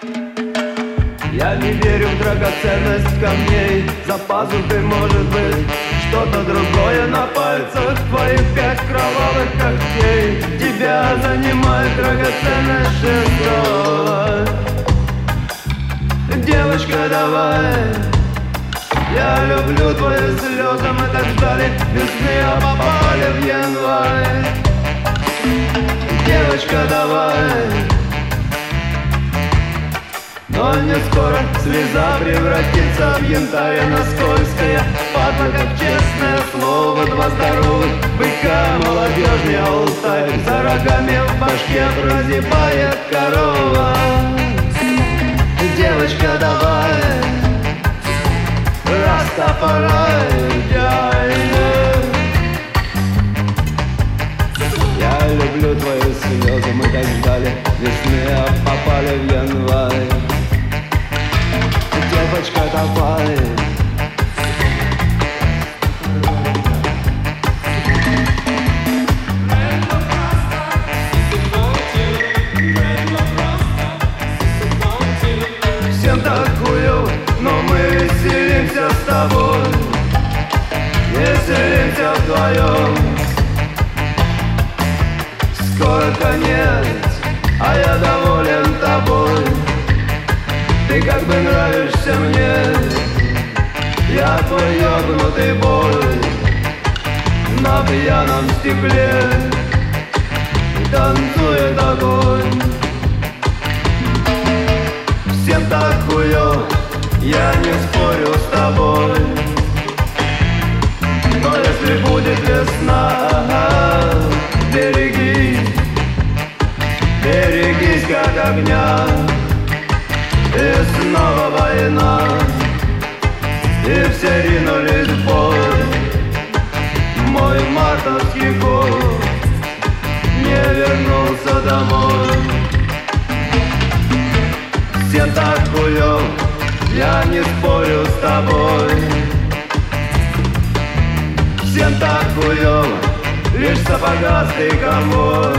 Я не верю в драгоценность камней. За пазухой может быть что-то другое. На пальцах твоих 5 кровавых когтей. Тебя занимает драгоценность шестого. Девочка, давай. Я люблю твои слезы. Мы так ждали весны, а попали в январь. Девочка, давай. Но не скоро слеза превратится в янтарь. Она скользкая, падла, как честное слово. 2 здоровых быка, молодежный алтарь. За рогами в башке прозябает корова. Девочка, давай. Растафарай, я люблю твои слезы. Мы так ждали весны, а попали в январь. Девочка, давай. Всем так хуёво, но мы веселимся с тобой. Веселимся вдвоем. Скоро конец, а я доволен тобой. Ты как бы нравишься мне. Я твой ёбнутый бой. На пьяном стекле танцует огонь. Всем так хуёво, я не спорю с тобой. Но если будет весна, берегись, берегись как огня. И снова война, и все ринулись в бой. Мой мартовский год не вернулся домой. Всем так хуёво, я не спорю с тобой. Всем так хуёво, лишь сапогастый конвой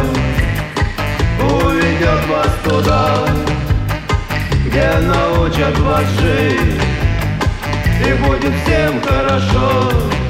уведет вас туда, где научат вас жить, и будет всем хорошо.